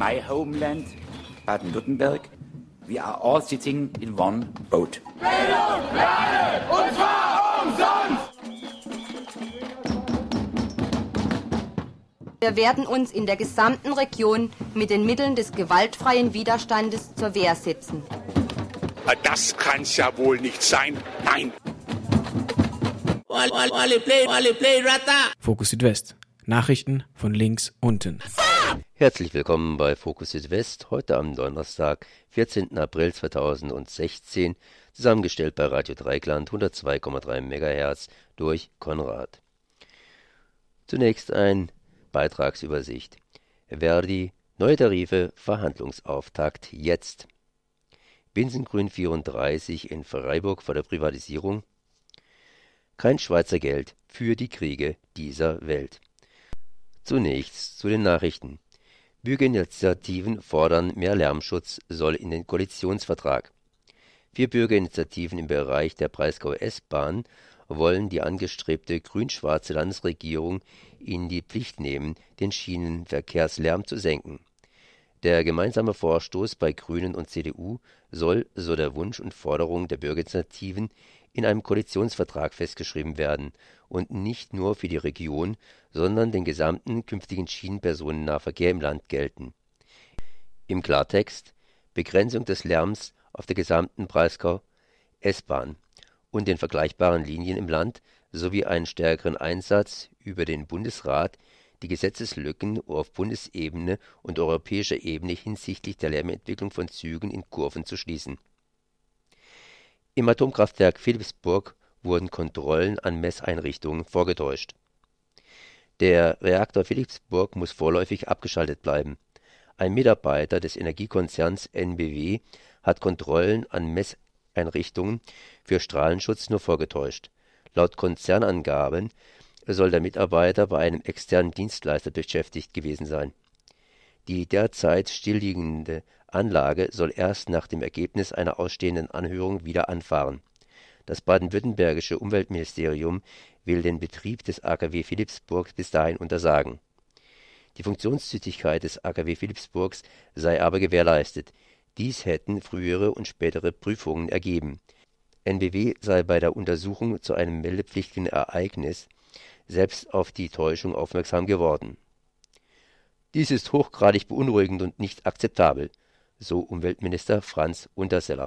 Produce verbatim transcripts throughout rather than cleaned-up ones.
my homeland, Baden-Württemberg, we are all sitting in one boat. Bildung für alle, und zwar umsonst! Wir werden uns in der gesamten Region mit den Mitteln des gewaltfreien Widerstandes zur Wehr setzen. Das kann's ja wohl nicht sein. Nein! Fokus Südwest. Nachrichten von links unten. Herzlich willkommen bei Fokus Südwest, heute am Donnerstag, vierzehnten April zweitausendsechzehn, zusammengestellt bei Radio Dreieckland hundertzwei Komma drei Megahertz durch Konrad. Zunächst ein Beitragsübersicht. Verdi, neue Tarife, Verhandlungsauftakt jetzt. Binsengrün vierunddreißig in Freiburg vor der Privatisierung. Kein Schweizer Geld für die Kriege dieser Welt. Zunächst zu den Nachrichten. Bürgerinitiativen fordern mehr Lärmschutz, soll in den Koalitionsvertrag. Vier Bürgerinitiativen im Bereich der Breisgauer S-Bahn wollen die angestrebte grün-schwarze Landesregierung in die Pflicht nehmen, den Schienenverkehrslärm zu senken. Der gemeinsame Vorstoß bei Grünen und C D U soll, so der Wunsch und Forderung der Bürgerinitiativen, in einem Koalitionsvertrag festgeschrieben werden und nicht nur für die Region, sondern den gesamten künftigen Schienenpersonennahverkehr im Land gelten. Im Klartext: Begrenzung des Lärms auf der gesamten Breisgau S-Bahn und den vergleichbaren Linien im Land sowie einen stärkeren Einsatz über den Bundesrat, die Gesetzeslücken auf Bundesebene und europäischer Ebene hinsichtlich der Lärmentwicklung von Zügen in Kurven zu schließen. Im Atomkraftwerk Philippsburg wurden Kontrollen an Messeinrichtungen vorgetäuscht. Der Reaktor Philippsburg muss vorläufig abgeschaltet bleiben. Ein Mitarbeiter des Energiekonzerns N B W hat Kontrollen an Messeinrichtungen für Strahlenschutz nur vorgetäuscht. Laut Konzernangaben soll der Mitarbeiter bei einem externen Dienstleister beschäftigt gewesen sein. Die derzeit stillliegende Anlage soll erst nach dem Ergebnis einer ausstehenden Anhörung wieder anfahren. Das baden-württembergische Umweltministerium will den Betrieb des A K W Philippsburg bis dahin untersagen. Die Funktionstüchtigkeit des A K W Philippsburgs sei aber gewährleistet. Dies hätten frühere und spätere Prüfungen ergeben. N B W sei bei der Untersuchung zu einem meldepflichtigen Ereignis selbst auf die Täuschung aufmerksam geworden. Dies ist hochgradig beunruhigend und nicht akzeptabel, so Umweltminister Franz Unterseller.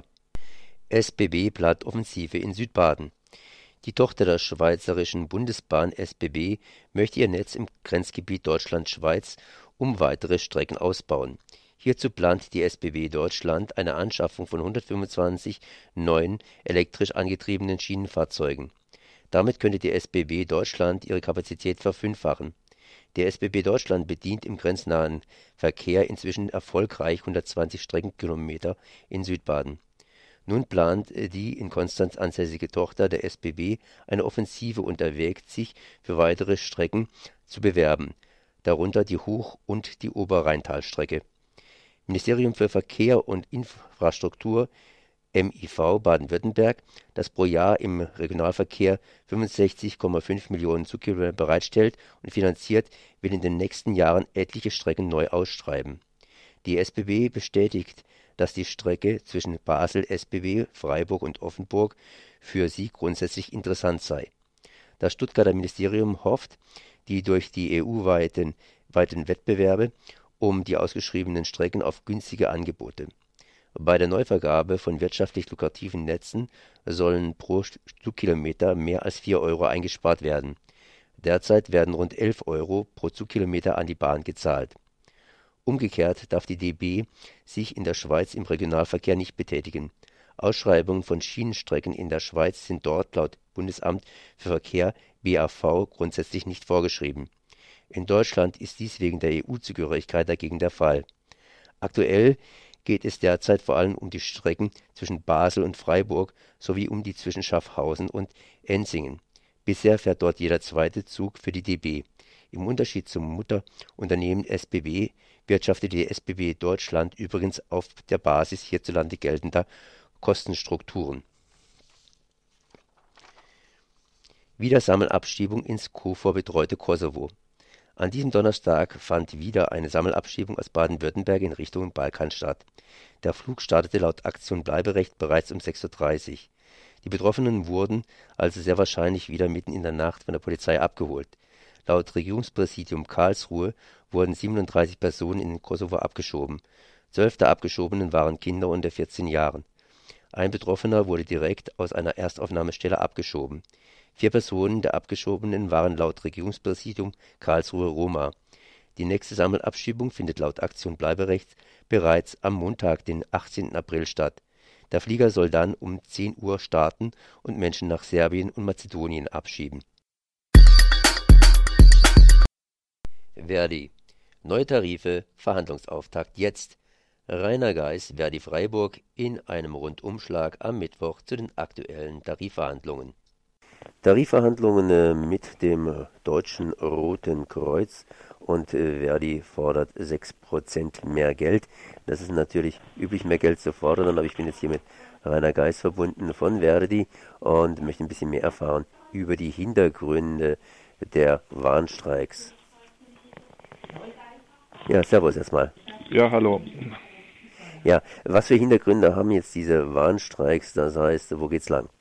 S B B plant Offensive in Südbaden. Die Tochter der Schweizerischen Bundesbahn S B B möchte ihr Netz im Grenzgebiet Deutschland-Schweiz um weitere Strecken ausbauen. Hierzu plant die S B B Deutschland eine Anschaffung von hundertfünfundzwanzig neuen elektrisch angetriebenen Schienenfahrzeugen. Damit könnte die S B B Deutschland ihre Kapazität verfünffachen. Die S B B Deutschland bedient im grenznahen Verkehr inzwischen erfolgreich hundertzwanzig Streckenkilometer in Südbaden. Nun plant die in Konstanz ansässige Tochter der S B B eine Offensive und erwägt, sich für weitere Strecken zu bewerben, darunter die Hoch- und die Oberrheintalstrecke. Ministerium für Verkehr und Infrastruktur M I V Baden-Württemberg, das pro Jahr im Regionalverkehr fünfundsechzig Komma fünf Millionen Zugkilometer bereitstellt und finanziert, will in den nächsten Jahren etliche Strecken neu ausschreiben. Die S B B bestätigt, dass die Strecke zwischen Basel, S B B, Freiburg und Offenburg für sie grundsätzlich interessant sei. Das Stuttgarter Ministerium hofft, die durch die E U-weiten weiten Wettbewerbe um die ausgeschriebenen Strecken auf günstige Angebote. Bei der Neuvergabe von wirtschaftlich lukrativen Netzen sollen pro Zugkilometer mehr als vier Euro eingespart werden. Derzeit werden rund elf Euro pro Zugkilometer an die Bahn gezahlt. Umgekehrt darf die D B sich in der Schweiz im Regionalverkehr nicht betätigen. Ausschreibungen von Schienenstrecken in der Schweiz sind dort laut Bundesamt für Verkehr B A V grundsätzlich nicht vorgeschrieben. In Deutschland ist dies wegen der E U-Zugehörigkeit dagegen der Fall. Aktuell geht es derzeit vor allem um die Strecken zwischen Basel und Freiburg sowie um die zwischen Schaffhausen und Enzingen. Bisher fährt dort jeder zweite Zug für die D B. Im Unterschied zum Mutterunternehmen S B B wirtschaftet die S B B Deutschland übrigens auf der Basis hierzulande geltender Kostenstrukturen. Wiedersammelabschiebung ins KFOR betreute Kosovo. An diesem Donnerstag fand wieder eine Sammelabschiebung aus Baden-Württemberg in Richtung Balkan statt. Der Flug startete laut Aktion Bleiberecht bereits um sechs Uhr dreißig. Die Betroffenen wurden also sehr wahrscheinlich wieder mitten in der Nacht von der Polizei abgeholt. Laut Regierungspräsidium Karlsruhe wurden siebenunddreißig Personen in den Kosovo abgeschoben. Zwölf der Abgeschobenen waren Kinder unter vierzehn Jahren. Ein Betroffener wurde direkt aus einer Erstaufnahmestelle abgeschoben. Vier Personen der Abgeschobenen waren laut Regierungspräsidium Karlsruhe Roma. Die nächste Sammelabschiebung findet laut Aktion Bleiberecht bereits am Montag, den achtzehnten April statt. Der Flieger soll dann um zehn Uhr starten und Menschen nach Serbien und Mazedonien abschieben. Verdi. Neue Tarife, Verhandlungsauftakt jetzt. Rainer Geis, Verdi Freiburg, in einem Rundumschlag am Mittwoch zu den aktuellen Tarifverhandlungen. Tarifverhandlungen äh, mit dem äh, Deutschen Roten Kreuz und äh, Verdi fordert sechs Prozent mehr Geld. Das ist natürlich üblich, mehr Geld zu fordern, aber ich bin jetzt hier mit Rainer Geis verbunden von Verdi und möchte ein bisschen mehr erfahren über die Hintergründe der Warnstreiks. Ja, servus erstmal. Ja, hallo. Ja, was für Hintergründe haben jetzt diese Warnstreiks? Das heißt, wo geht's lang?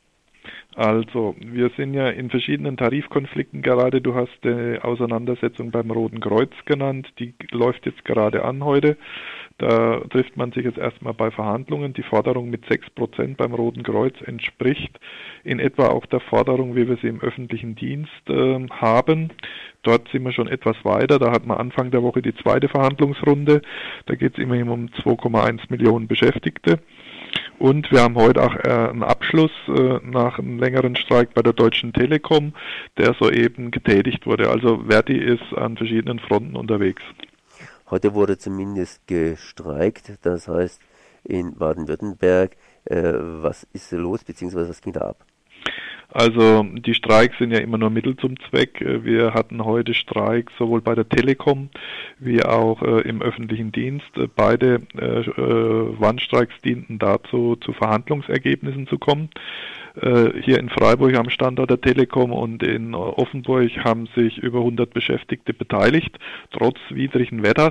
Also, wir sind ja in verschiedenen Tarifkonflikten gerade. Du hast die Auseinandersetzung beim Roten Kreuz genannt. Die läuft jetzt gerade an heute. Da trifft man sich jetzt erstmal bei Verhandlungen. Die Forderung mit sechs Prozent beim Roten Kreuz entspricht in etwa auch der Forderung, wie wir sie im öffentlichen Dienst äh, haben. Dort sind wir schon etwas weiter. Da hat man Anfang der Woche die zweite Verhandlungsrunde. Da geht es immerhin um zwei Komma eins Millionen Beschäftigte. Und wir haben heute auch äh, einen Abschluss äh, nach einem längeren Streik bei der Deutschen Telekom, der soeben getätigt wurde. Also Verdi ist an verschiedenen Fronten unterwegs. Heute wurde zumindest gestreikt, das heißt in Baden-Württemberg. Äh, was ist los, beziehungsweise was ging da ab? Also die Streiks sind ja immer nur Mittel zum Zweck. Wir hatten heute Streiks sowohl bei der Telekom wie auch äh, im öffentlichen Dienst. Beide äh, äh, Warnstreiks dienten dazu, zu Verhandlungsergebnissen zu kommen. Äh, hier in Freiburg am Standort der Telekom und in Offenburg haben sich über hundert Beschäftigte beteiligt, trotz widrigen Wetters.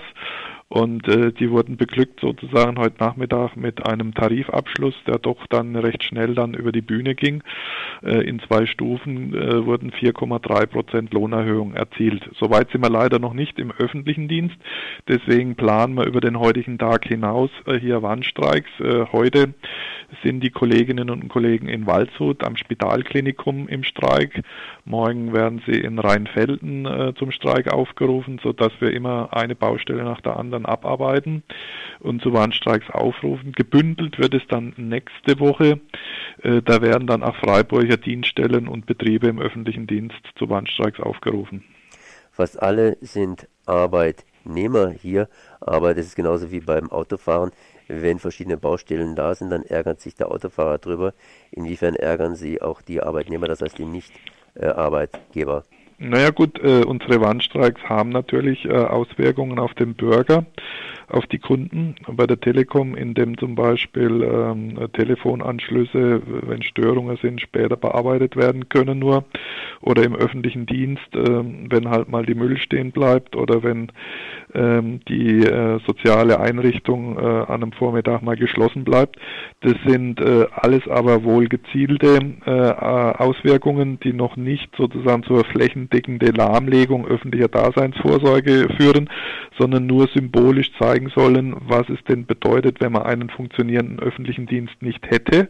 Und äh, die wurden beglückt sozusagen heute Nachmittag mit einem Tarifabschluss, der doch dann recht schnell dann über die Bühne ging. Äh, in zwei Stufen äh, wurden vier Komma drei Prozent Lohnerhöhung erzielt. Soweit sind wir leider noch nicht im öffentlichen Dienst. Deswegen planen wir über den heutigen Tag hinaus äh, hier Warnstreiks. Äh, heute sind die Kolleginnen und Kollegen in Waldshut am Spitalklinikum im Streik. Morgen werden sie in Rheinfelden äh, zum Streik aufgerufen, sodass wir immer eine Baustelle nach der anderen abarbeiten und zu Warnstreiks aufrufen. Gebündelt wird es dann nächste Woche. Äh, da werden dann auch Freiburger Dienststellen und Betriebe im öffentlichen Dienst zu Warnstreiks aufgerufen. Fast alle sind Arbeitnehmer hier, aber das ist genauso wie beim Autofahren. Wenn verschiedene Baustellen da sind, dann ärgert sich der Autofahrer drüber. Inwiefern ärgern sie auch die Arbeitnehmer, das heißt die Nicht-Arbeitgeber? Naja gut, äh, unsere Warnstreiks haben natürlich äh, Auswirkungen auf den Bürger, auf die Kunden. Bei der Telekom, indem zum Beispiel ähm, Telefonanschlüsse, wenn Störungen sind, später bearbeitet werden können nur. Oder im öffentlichen Dienst, äh, wenn halt mal die Müll stehen bleibt oder wenn ähm, die äh, soziale Einrichtung äh, an einem Vormittag mal geschlossen bleibt. Das sind äh, alles aber wohl gezielte äh, Auswirkungen, die noch nicht sozusagen zur flächendeckende Lahmlegung öffentlicher Daseinsvorsorge führen, sondern nur symbolisch zeigen sollen, was es denn bedeutet, wenn man einen funktionierenden öffentlichen Dienst nicht hätte.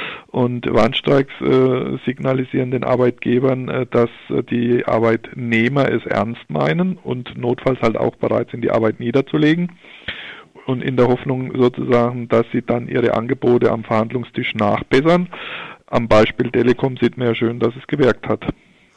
Und Warnstreiks äh, signalisieren den Arbeitgebern, äh, dass äh, die Arbeitnehmer es ernst meinen und notfalls halt auch bereit sind, die Arbeit niederzulegen. Und in der Hoffnung sozusagen, dass sie dann ihre Angebote am Verhandlungstisch nachbessern. Am Beispiel Telekom sieht man ja schön, dass es gewirkt hat.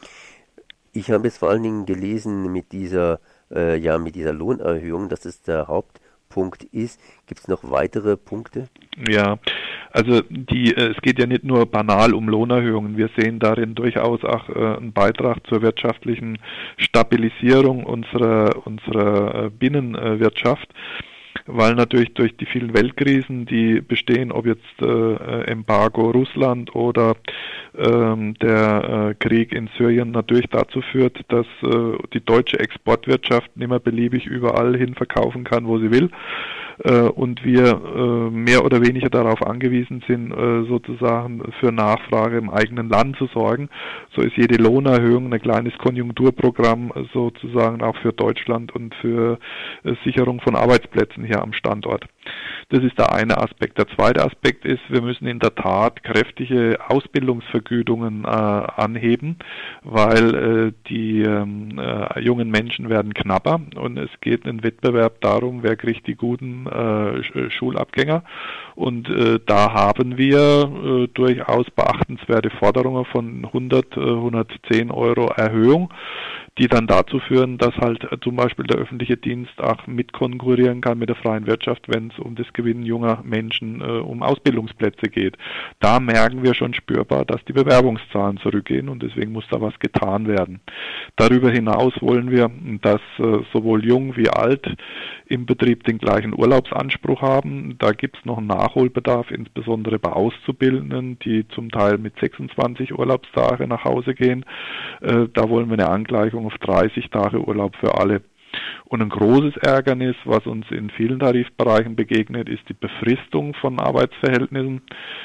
Ich habe es vor allen Dingen gelesen mit dieser, äh, ja, mit dieser Lohnerhöhung, dass es der Hauptpunkt ist. Gibt es noch weitere Punkte? Ja, also die, äh, es geht ja nicht nur banal um Lohnerhöhungen. Wir sehen darin durchaus auch äh, einen Beitrag zur wirtschaftlichen Stabilisierung unserer, unserer äh, Binnenwirtschaft. weil natürlich durch die vielen Weltkrisen, die bestehen, ob jetzt äh, Embargo Russland oder ähm, der äh, Krieg in Syrien, natürlich dazu führt, dass äh, die deutsche Exportwirtschaft nicht mehr beliebig überall hin verkaufen kann, wo sie will. Und wir äh, mehr oder weniger darauf angewiesen sind, äh, sozusagen für Nachfrage im eigenen Land zu sorgen. So ist jede Lohnerhöhung ein kleines Konjunkturprogramm sozusagen auch für Deutschland und für äh, Sicherung von Arbeitsplätzen hier am Standort. Das ist der eine Aspekt. Der zweite Aspekt ist, wir müssen in der Tat kräftige Ausbildungsvergütungen äh, anheben, weil äh, die äh, jungen Menschen werden knapper und es geht ein Wettbewerb darum, wer kriegt die guten äh, Schulabgänger. Und äh, da haben wir äh, durchaus beachtenswerte Forderungen von hundert, hundertzehn Euro Erhöhung, die dann dazu führen, dass halt zum Beispiel der öffentliche Dienst auch mitkonkurrieren kann mit der freien Wirtschaft, wenn es um das Gewinnen junger Menschen, äh, um Ausbildungsplätze geht. Da merken wir schon spürbar, dass die Bewerbungszahlen zurückgehen und deswegen muss da was getan werden. Darüber hinaus wollen wir, dass äh, sowohl jung wie alt im Betrieb den gleichen Urlaubsanspruch haben. Da gibt es noch einen Nachholbedarf, insbesondere bei Auszubildenden, die zum Teil mit sechsundzwanzig Urlaubstage nach Hause gehen. Äh, da wollen wir eine Angleichung auf dreißig Tage Urlaub für alle. Und ein großes Ärgernis, was uns in vielen Tarifbereichen begegnet, ist die Befristung von Arbeitsverhältnissen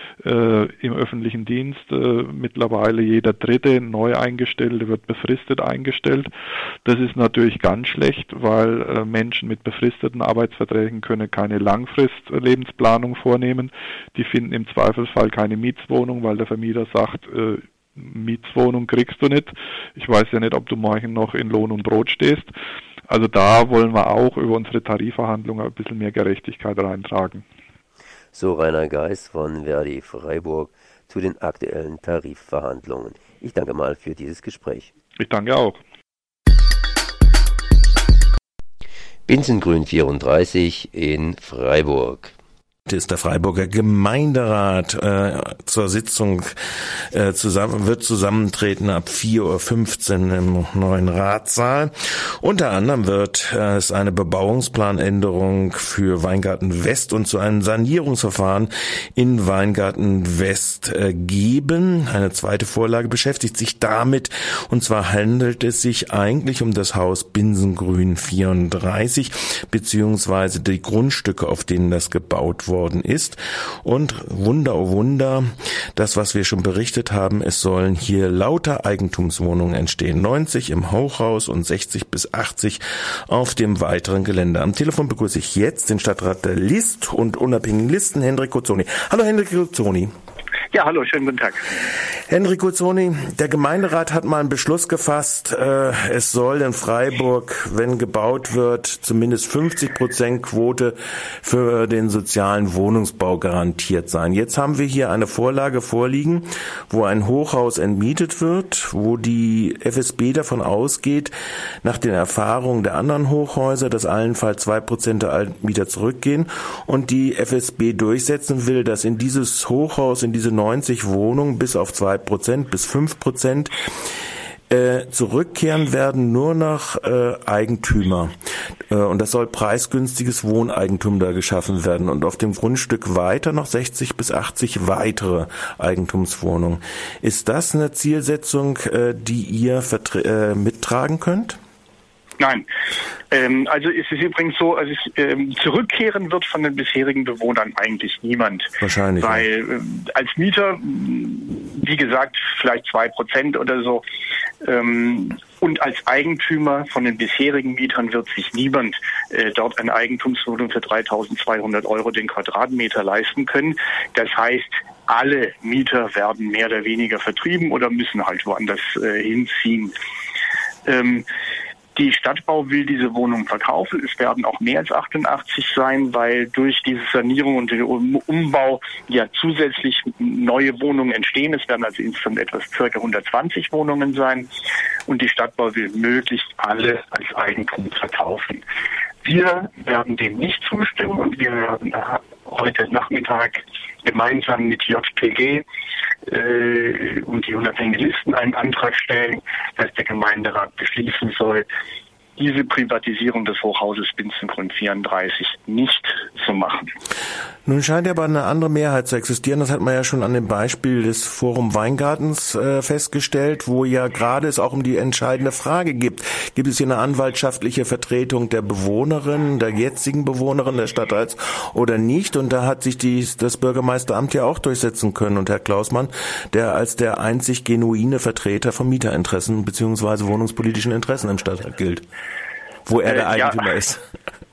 äh, im öffentlichen Dienst. Äh, mittlerweile jeder dritte Neueingestellte wird befristet eingestellt. Das ist natürlich ganz schlecht, weil äh, Menschen mit befristeten Arbeitsverträgen können keine Langfrist-Lebensplanung vornehmen. Die finden im Zweifelsfall keine Mietswohnung, weil der Vermieter sagt, äh, Mietswohnung kriegst du nicht. Ich weiß ja nicht, ob du morgen noch in Lohn und Brot stehst. Also da wollen wir auch über unsere Tarifverhandlungen ein bisschen mehr Gerechtigkeit reintragen. So Rainer Geis von Verdi Freiburg zu den aktuellen Tarifverhandlungen. Ich danke mal für dieses Gespräch. Ich danke auch. Binsengrün vierunddreißig in Freiburg. Ist der Freiburger Gemeinderat äh, zur Sitzung äh, zusammen wird zusammentreten ab vier Uhr fünfzehn im neuen Ratssaal. Unter anderem wird äh, es eine Bebauungsplanänderung für Weingarten West und zu einem Sanierungsverfahren in Weingarten West äh, geben. Eine zweite Vorlage beschäftigt sich damit, und zwar handelt es sich eigentlich um das Haus Binsengrün vierunddreißig beziehungsweise die Grundstücke, auf denen das gebaut wurde worden ist. Und Wunder, oh Wunder, das, was wir schon berichtet haben, es sollen hier lauter Eigentumswohnungen entstehen. neunzig im Hochhaus und sechzig bis achtzig auf dem weiteren Gelände. Am Telefon begrüße ich jetzt den Stadtrat der List und unabhängigen Listen, Hendrik Cuzzoni. Hallo Hendrik Cuzzoni. Ja, hallo, schönen guten Tag. Hendrik Cuzzoni, der Gemeinderat hat mal einen Beschluss gefasst, äh, es soll in Freiburg, wenn gebaut wird, zumindest fünfzig Prozent Quote für den sozialen Wohnungsbau garantiert sein. Jetzt haben wir hier eine Vorlage vorliegen, wo ein Hochhaus entmietet wird, wo die F S B davon ausgeht, nach den Erfahrungen der anderen Hochhäuser, dass allenfalls zwei Prozent der Altmieter zurückgehen und die F S B durchsetzen will, dass in dieses Hochhaus, in diese neunzig Wohnungen bis auf zwei Prozent bis fünf Prozent äh, zurückkehren werden nur noch äh, Eigentümer. Äh, und das soll preisgünstiges Wohneigentum da geschaffen werden. Und auf dem Grundstück weiter noch sechzig bis achtzig weitere Eigentumswohnungen. Ist das eine Zielsetzung, äh, die ihr vertre- äh, mittragen könnt? Nein. Ähm, also es ist übrigens so, also es, ähm, zurückkehren wird von den bisherigen Bewohnern eigentlich niemand. Wahrscheinlich. Weil ähm, als Mieter, wie gesagt, vielleicht zwei Prozent oder so, ähm, und als Eigentümer von den bisherigen Mietern wird sich niemand äh, dort eine Eigentumswohnung für dreitausendzweihundert Euro den Quadratmeter leisten können. Das heißt, alle Mieter werden mehr oder weniger vertrieben oder müssen halt woanders äh, hinziehen. Ähm, Die Stadtbau will diese Wohnung verkaufen. Es werden auch mehr als achtundachtzig sein, weil durch diese Sanierung und den Umbau ja zusätzlich neue Wohnungen entstehen. Es werden also insgesamt etwas circa hundertzwanzig Wohnungen sein. Und die Stadtbau will möglichst alle als Eigentum verkaufen. Wir werden dem nicht zustimmen und wir werden heute Nachmittag gemeinsam mit J P G äh, und die unabhängigen Listen einen Antrag stellen, dass der Gemeinderat beschließen soll, diese Privatisierung des Hochhauses Binzengrund vierunddreißig nicht zu machen. Nun scheint aber eine andere Mehrheit zu existieren. Das hat man ja schon an dem Beispiel des Forum Weingartens äh, festgestellt, wo ja gerade es auch um die entscheidende Frage gibt. Gibt es hier eine anwaltschaftliche Vertretung der Bewohnerin, der jetzigen Bewohnerin des Stadtteils oder nicht? Und da hat sich die, das Bürgermeisteramt ja auch durchsetzen können. Und Herr Klausmann, der als der einzig genuine Vertreter von Mieterinteressen bzw. wohnungspolitischen Interessen im Stadtteil gilt, wo er der Eigentümer ja. ist.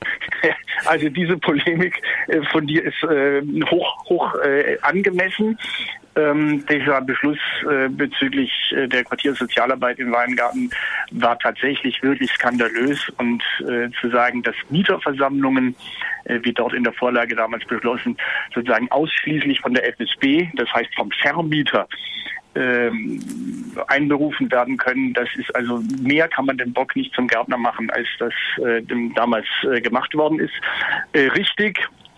Also diese Polemik äh, von dir ist äh, hoch, hoch äh, angemessen. Ähm, dieser Beschluss äh, bezüglich äh, der Quartiersozialarbeit in Weingarten war tatsächlich wirklich skandalös und äh, zu sagen, dass Mieterversammlungen, äh, wie dort in der Vorlage damals beschlossen, sozusagen ausschließlich von der F S B, das heißt vom Vermieter, Ähm, einberufen werden können. Das ist also, mehr kann man den Bock nicht zum Gärtner machen, als das äh, damals äh, gemacht worden ist. Äh, richtig,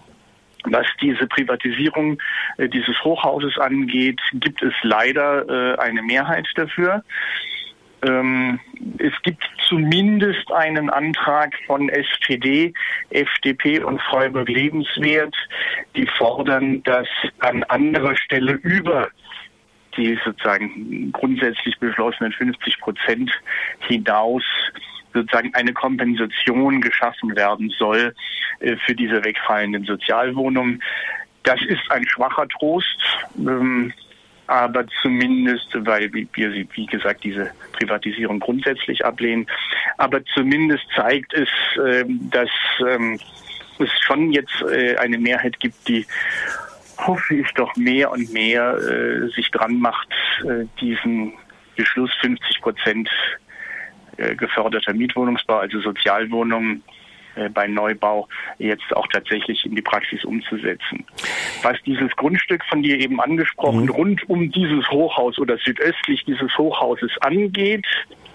was diese Privatisierung äh, dieses Hochhauses angeht, gibt es leider äh, eine Mehrheit dafür. Ähm, es gibt zumindest einen Antrag von S P D, F D P und Freiburg Lebenswert, die fordern, dass an anderer Stelle über die sozusagen grundsätzlich beschlossenen fünfzig Prozent hinaus sozusagen eine Kompensation geschaffen werden soll äh, für diese wegfallenden Sozialwohnungen. Das ist ein schwacher Trost, ähm, aber zumindest, weil wir, wie gesagt, diese Privatisierung grundsätzlich ablehnen, aber zumindest zeigt es, äh, dass ähm, es schon jetzt äh, eine Mehrheit gibt, die, hoffe ich, doch mehr und mehr äh, sich dran macht, äh, diesen Beschluss fünfzig Prozent äh, geförderter Mietwohnungsbau, also Sozialwohnungen äh, bei Neubau, jetzt auch tatsächlich in die Praxis umzusetzen. Was dieses Grundstück von dir eben angesprochen, mhm. rund um dieses Hochhaus oder südöstlich dieses Hochhauses angeht,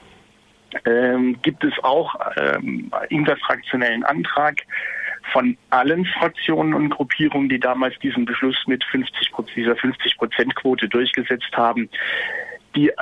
ähm, gibt es auch ähm, interfraktionellen Antrag von allen Fraktionen und Gruppierungen, die damals diesen Beschluss mit fünfzig Prozent, dieser fünfzig Prozent Quote durchgesetzt haben, die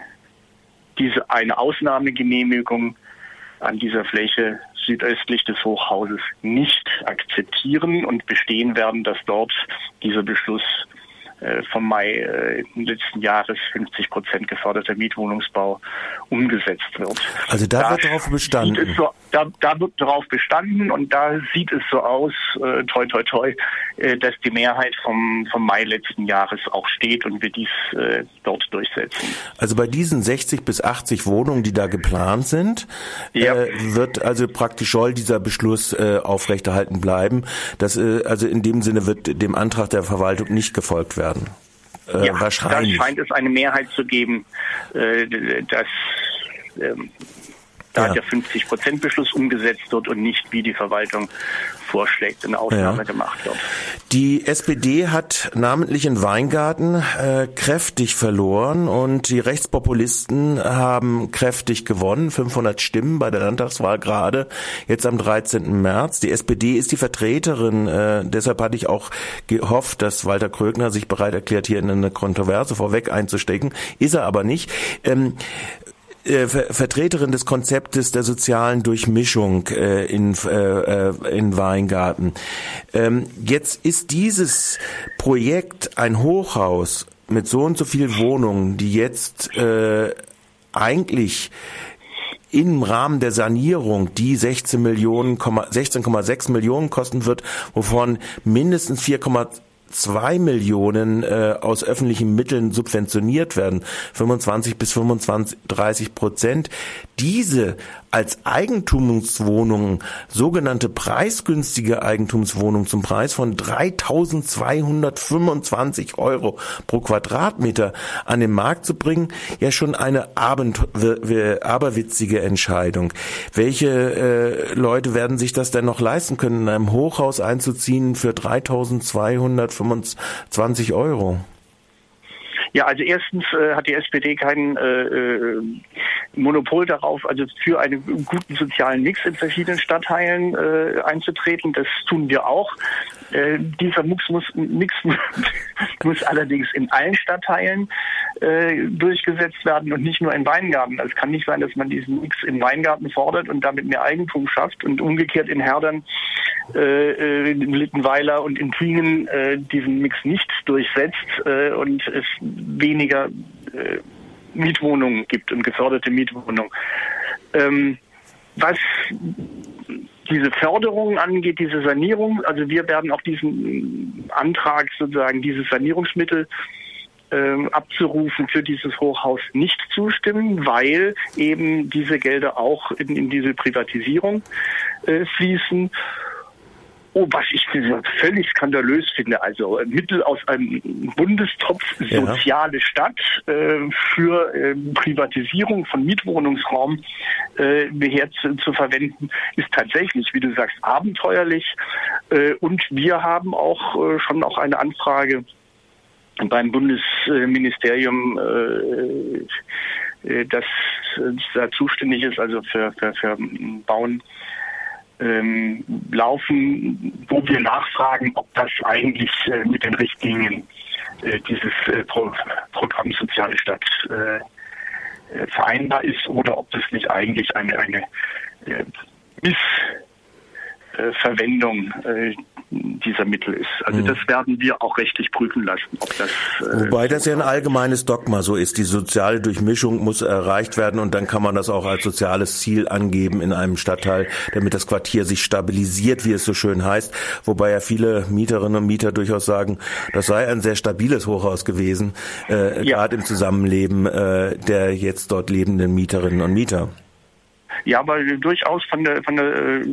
diese eine Ausnahmegenehmigung an dieser Fläche südöstlich des Hochhauses nicht akzeptieren und bestehen werden, dass dort dieser Beschluss äh, vom Mai äh, letzten Jahres fünfzig Prozent geförderter Mietwohnungsbau umgesetzt wird. Also da, da wird darauf bestanden. So, da, da wird darauf bestanden und da sieht es so aus, äh, toi toi toi, äh, dass die Mehrheit vom, vom Mai letzten Jahres auch steht und wir dies äh, dort durchsetzen. Also bei diesen sechzig bis achtzig Wohnungen, die da geplant sind, ja. äh, wird also praktisch soll dieser Beschluss äh, aufrechterhalten bleiben. Das, äh, also in dem Sinne wird dem Antrag der Verwaltung nicht gefolgt werden. Äh, ja, wahrscheinlich. Da scheint es eine Mehrheit zu geben, äh, dass ähm, da ja. der fünfzig Prozent Beschluss umgesetzt wird und nicht, wie die Verwaltung vorschlägt, eine Ausnahme ja. gemacht wird. Die S P D hat namentlich in Weingarten äh, kräftig verloren und die Rechtspopulisten haben kräftig gewonnen, fünfhundert Stimmen bei der Landtagswahl gerade, jetzt am dreizehnten März. Die S P D ist die Vertreterin, äh, deshalb hatte ich auch gehofft, dass Walter Krögner sich bereit erklärt, hier in eine Kontroverse vorweg einzustecken, ist er aber nicht. Ähm, Vertreterin des Konzeptes der sozialen Durchmischung äh, in, äh, in Weingarten. Ähm, jetzt ist dieses Projekt ein Hochhaus mit so und so viel Wohnungen, die jetzt äh, eigentlich im Rahmen der Sanierung die sechzehn Millionen, sechzehn Komma sechs Millionen kosten wird, wovon mindestens vier Komma zwei Millionen äh, aus öffentlichen Mitteln subventioniert werden, fünfundzwanzig bis fünfundzwanzig, dreißig Prozent. Diese als Eigentumswohnungen, sogenannte preisgünstige Eigentumswohnungen zum Preis von dreitausendzweihundertfünfundzwanzig Euro pro Quadratmeter an den Markt zu bringen, ja schon eine aberwitzige Entscheidung. Welche äh, Leute werden sich das denn noch leisten können, in einem Hochhaus einzuziehen für dreitausendzweihundertfünfundzwanzig Euro? Ja, also erstens äh, hat die S P D kein äh, Monopol darauf, also für einen guten sozialen Mix in verschiedenen Stadtteilen äh, einzutreten. Das tun wir auch. Äh, dieser Mix muss, Mix muss allerdings in allen Stadtteilen äh, durchgesetzt werden und nicht nur in Weingarten. Also es kann nicht sein, dass man diesen Mix in Weingarten fordert und damit mehr Eigentum schafft und umgekehrt in Herdern, äh, in Littenweiler und in Tübingen äh, diesen Mix nicht durchsetzt äh, und es weniger äh, Mietwohnungen gibt und geförderte Mietwohnungen. Ähm, was diese Förderung angeht, diese Sanierung, also wir werden auch diesen Antrag sozusagen, dieses Sanierungsmittel ähm, abzurufen für dieses Hochhaus nicht zustimmen, weil eben diese Gelder auch in, in diese Privatisierung äh, fließen. Oh, was ich völlig skandalös finde, also Mittel aus einem Bundestopf soziale Stadt äh, für äh, Privatisierung von Mietwohnungsraum äh, her zu, zu verwenden, ist tatsächlich, wie du sagst, abenteuerlich. Äh, und wir haben auch äh, schon auch eine Anfrage beim Bundesministerium, äh, äh, das äh, da zuständig ist, also für, für, für Bauen, Ähm, laufen, wo wir nachfragen, ob das eigentlich äh, mit den Richtlinien äh, dieses äh, Pro Programm Soziale Stadt äh, äh, vereinbar ist oder ob das nicht eigentlich eine, eine äh, Missverwendung äh, dieser Mittel ist. Also mhm. das werden wir auch rechtlich prüfen lassen, ob das... Äh, Wobei das ja ein allgemeines Dogma so ist. Die soziale Durchmischung muss erreicht werden und dann kann man das auch als soziales Ziel angeben in einem Stadtteil, damit das Quartier sich stabilisiert, wie es so schön heißt. Wobei ja viele Mieterinnen und Mieter durchaus sagen, das sei ein sehr stabiles Hochhaus gewesen, äh, ja. gerade im Zusammenleben äh, der jetzt dort lebenden Mieterinnen und Mieter. Ja, aber durchaus von der, von der äh,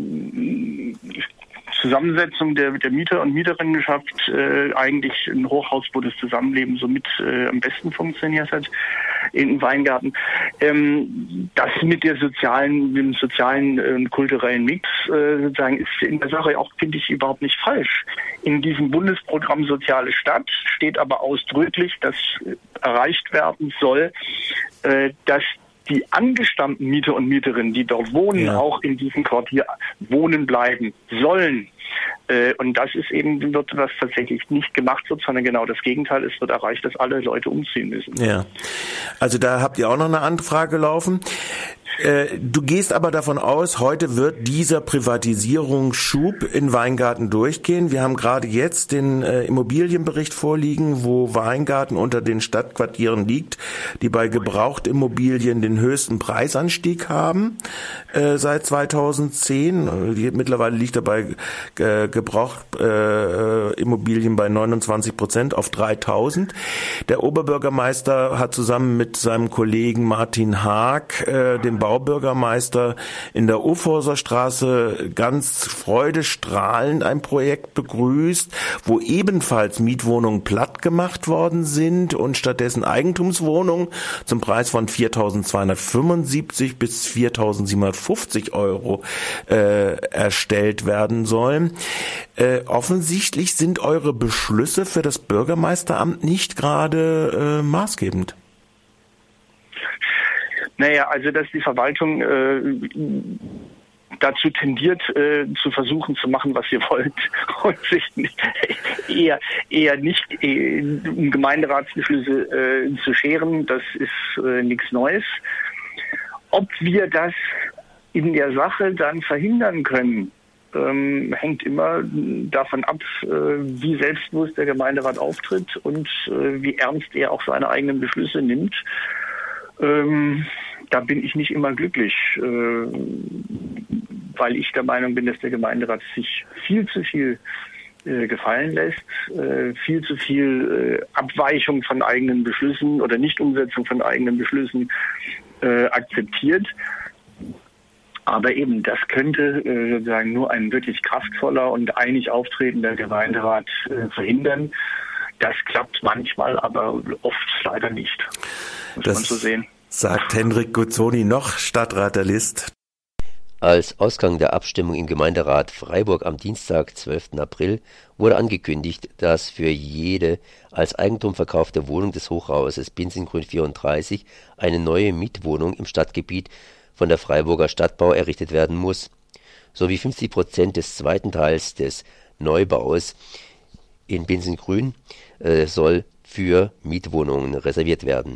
Zusammensetzung der, der Mieter und Mieterinnenschaft äh, eigentlich ein Hochhaus, wo das Zusammenleben somit äh, am besten funktioniert hat in Weingarten. Ähm, das mit der sozialen, dem sozialen und äh, kulturellen Mix äh, sozusagen ist in der Sache auch, finde ich, überhaupt nicht falsch. In diesem Bundesprogramm Soziale Stadt steht aber ausdrücklich, dass äh, erreicht werden soll, äh, dass die angestammten Mieter und Mieterinnen, die dort wohnen, ja. auch in diesem Quartier wohnen bleiben sollen. Äh, und das ist eben, wird was tatsächlich nicht gemacht wird, sondern genau das Gegenteil. Es wird erreicht, dass alle Leute umziehen müssen. Ja, also da habt ihr auch noch eine Anfrage laufen. Äh, du gehst aber davon aus, heute wird dieser Privatisierungsschub in Weingarten durchgehen. Wir haben gerade jetzt den äh, Immobilienbericht vorliegen, wo Weingarten unter den Stadtquartieren liegt, die bei Gebrauchtimmobilien den höchsten Preisanstieg haben äh, seit zweitausendzehn. Die, mittlerweile liegt er bei äh, Gebrauchtimmobilien äh, bei neunundzwanzig Prozent auf dreitausend. Der Oberbürgermeister hat zusammen mit seinem Kollegen Martin Haag äh, den Baubürgermeister in der Ufforser Straße ganz freudestrahlend ein Projekt begrüßt, wo ebenfalls Mietwohnungen platt gemacht worden sind und stattdessen Eigentumswohnungen zum Preis von viertausendzweihundertfünfundsiebzig bis viertausendsiebenhundertfünfzig Euro äh, erstellt werden sollen. Äh, offensichtlich sind eure Beschlüsse für das Bürgermeisteramt nicht gerade äh, maßgebend. Naja, also dass die Verwaltung äh, dazu tendiert, äh, zu versuchen zu machen, was ihr wollt, und sich nicht, eher, eher nicht äh, um Gemeinderatsbeschlüsse äh, zu scheren, das ist äh, nichts Neues. Ob wir das in der Sache dann verhindern können, ähm, hängt immer davon ab, äh, wie selbstbewusst der Gemeinderat auftritt und äh, wie ernst er auch seine eigenen Beschlüsse nimmt. Ähm, da bin ich nicht immer glücklich, äh, weil ich der Meinung bin, dass der Gemeinderat sich viel zu viel äh, gefallen lässt, äh, viel zu viel äh, Abweichung von eigenen Beschlüssen oder Nichtumsetzung von eigenen Beschlüssen äh, akzeptiert. Aber eben, das könnte äh, sozusagen nur ein wirklich kraftvoller und einig auftretender Gemeinderat äh, verhindern. Das klappt manchmal, aber oft leider nicht. Muss das man so sehen. Sagt Henrik Guzzoni, noch Stadtrat der List. Als Ausgang der Abstimmung im Gemeinderat Freiburg am Dienstag, zwölften April, wurde angekündigt, dass für jede als Eigentum verkaufte Wohnung des Hochhauses Binsengrün vierunddreißig eine neue Mietwohnung im Stadtgebiet von der Freiburger Stadtbau errichtet werden muss, sowie fünfzig Prozent des zweiten Teils des Neubaus in Binsengrün äh, soll für Mietwohnungen reserviert werden.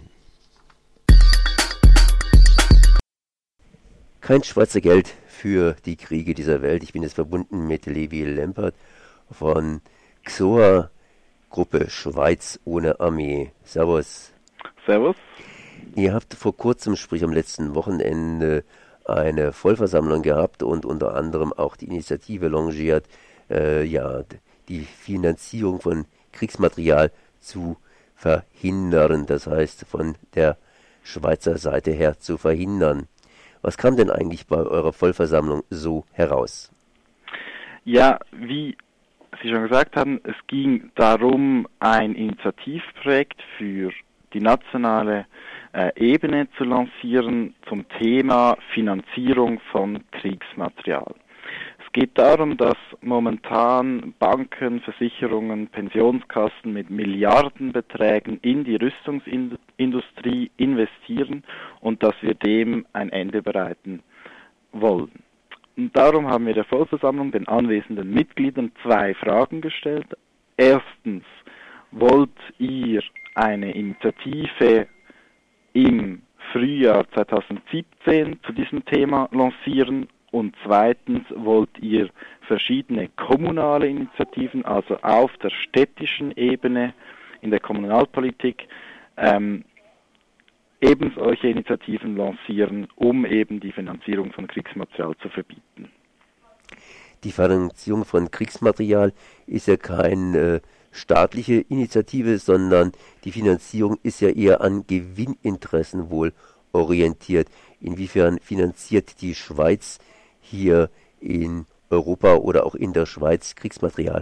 Kein Schweizer Geld für die Kriege dieser Welt. Ich bin jetzt verbunden mit Levi Lempert von X O A, Gruppe Schweiz ohne Armee. Servus. Servus. Ihr habt vor kurzem, sprich am letzten Wochenende, eine Vollversammlung gehabt und unter anderem auch die Initiative longiert, äh, ja, die Finanzierung von Kriegsmaterial zu verhindern, das heißt von der Schweizer Seite her zu verhindern. Was kam denn eigentlich bei eurer Vollversammlung so heraus? Ja, wie Sie schon gesagt haben, es ging darum, ein Initiativprojekt für die nationale äh, Ebene zu lancieren zum Thema Finanzierung von Kriegsmaterial. Es geht darum, dass momentan Banken, Versicherungen, Pensionskassen mit Milliardenbeträgen in die Rüstungsindustrie investieren und dass wir dem ein Ende bereiten wollen. Und darum haben wir der Vollversammlung den anwesenden Mitgliedern zwei Fragen gestellt. Erstens, wollt ihr eine Initiative im Frühjahr zweitausendsiebzehn zu diesem Thema lancieren? Und zweitens, wollt ihr verschiedene kommunale Initiativen, also auf der städtischen Ebene, in der Kommunalpolitik, ähm, eben solche Initiativen lancieren, um eben die Finanzierung von Kriegsmaterial zu verbieten? Die Finanzierung von Kriegsmaterial ist ja keine äh, staatliche Initiative, sondern die Finanzierung ist ja eher an Gewinninteressen wohl orientiert. Inwiefern finanziert die Schweiz hier in Europa oder auch in der Schweiz Kriegsmaterial?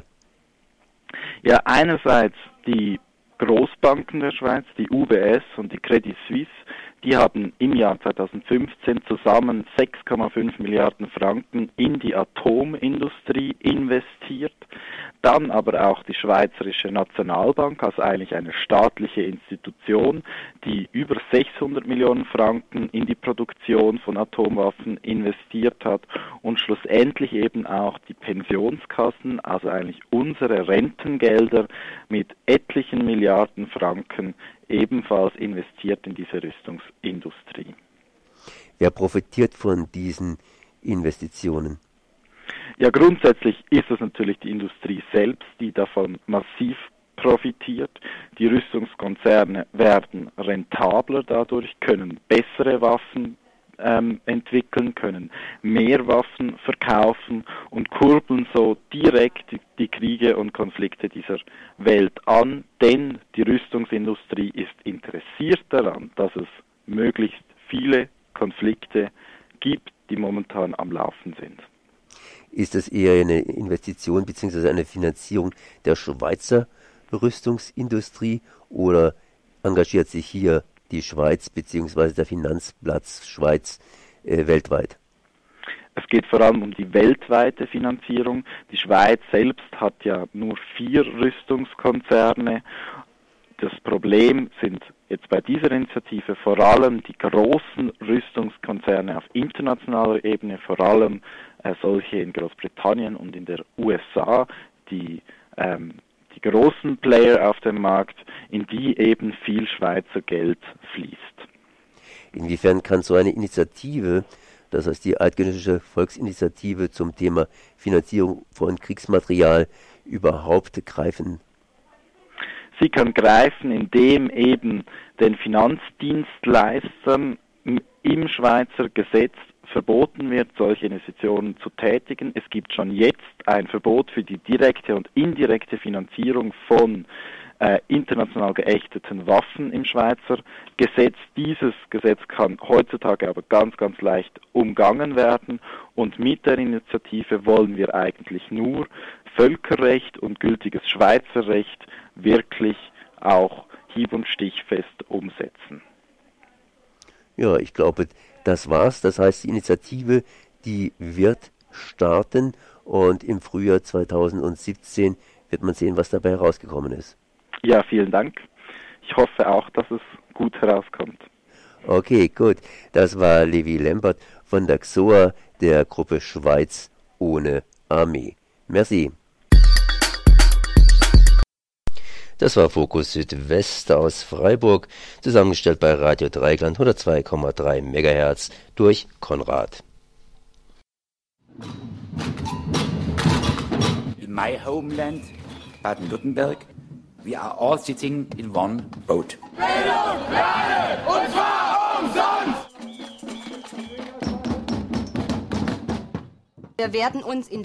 Ja, einerseits die Großbanken der Schweiz, die U B S und die Credit Suisse, die haben im Jahr zweitausendfünfzehn zusammen sechs Komma fünf Milliarden Franken in die Atomindustrie investiert. Dann aber auch die Schweizerische Nationalbank, also eigentlich eine staatliche Institution, die über sechshundert Millionen Franken in die Produktion von Atomwaffen investiert hat und schlussendlich eben auch die Pensionskassen, also eigentlich unsere Rentengelder mit etlichen Milliarden Franken ebenfalls investiert in diese Rüstungsindustrie. Wer profitiert von diesen Investitionen? Ja, grundsätzlich ist es natürlich die Industrie selbst, die davon massiv profitiert. Die Rüstungskonzerne werden rentabler dadurch, können bessere Waffen ähm, entwickeln, können mehr Waffen verkaufen und kurbeln so direkt die, die Kriege und Konflikte dieser Welt an, denn die Rüstungsindustrie ist interessiert daran, dass es möglichst viele Konflikte gibt, die momentan am Laufen sind. Ist das eher eine Investition bzw. eine Finanzierung der Schweizer Rüstungsindustrie oder engagiert sich hier die Schweiz bzw. der Finanzplatz Schweiz äh, weltweit? Es geht vor allem um die weltweite Finanzierung. Die Schweiz selbst hat ja nur vier Rüstungskonzerne. Das Problem sind jetzt bei dieser Initiative vor allem die großen Rüstungskonzerne auf internationaler Ebene, vor allem äh, solche in Großbritannien und in der U S A, die, ähm, die großen Player auf dem Markt, in die eben viel Schweizer Geld fließt. Inwiefern kann so eine Initiative, das heißt die Eidgenössische Volksinitiative zum Thema Finanzierung von Kriegsmaterial, überhaupt greifen? Sie kann greifen, indem eben den Finanzdienstleistern im Schweizer Gesetz verboten wird, solche Investitionen zu tätigen. Es gibt schon jetzt ein Verbot für die direkte und indirekte Finanzierung von äh, international geächteten Waffen im Schweizer Gesetz. Dieses Gesetz kann heutzutage aber ganz, ganz leicht umgangen werden und mit der Initiative wollen wir eigentlich nur Völkerrecht und gültiges Schweizer Recht wirklich auch hieb- und stichfest umsetzen. Ja, ich glaube, das war's. Das heißt, die Initiative, die wird starten und im Frühjahr zweitausendsiebzehn wird man sehen, was dabei herausgekommen ist. Ja, vielen Dank. Ich hoffe auch, dass es gut herauskommt. Okay, gut. Das war Levi Lambert von der X O A, der Gruppe Schweiz ohne Armee. Merci. Das war Fokus Südwest aus Freiburg, zusammengestellt bei Radio Dreieckland hundertzwei Komma drei Megahertz durch Konrad. In my homeland, Baden-Württemberg, we are all sitting in one boat. Bildung für alle, und zwar umsonst! Wir werden uns in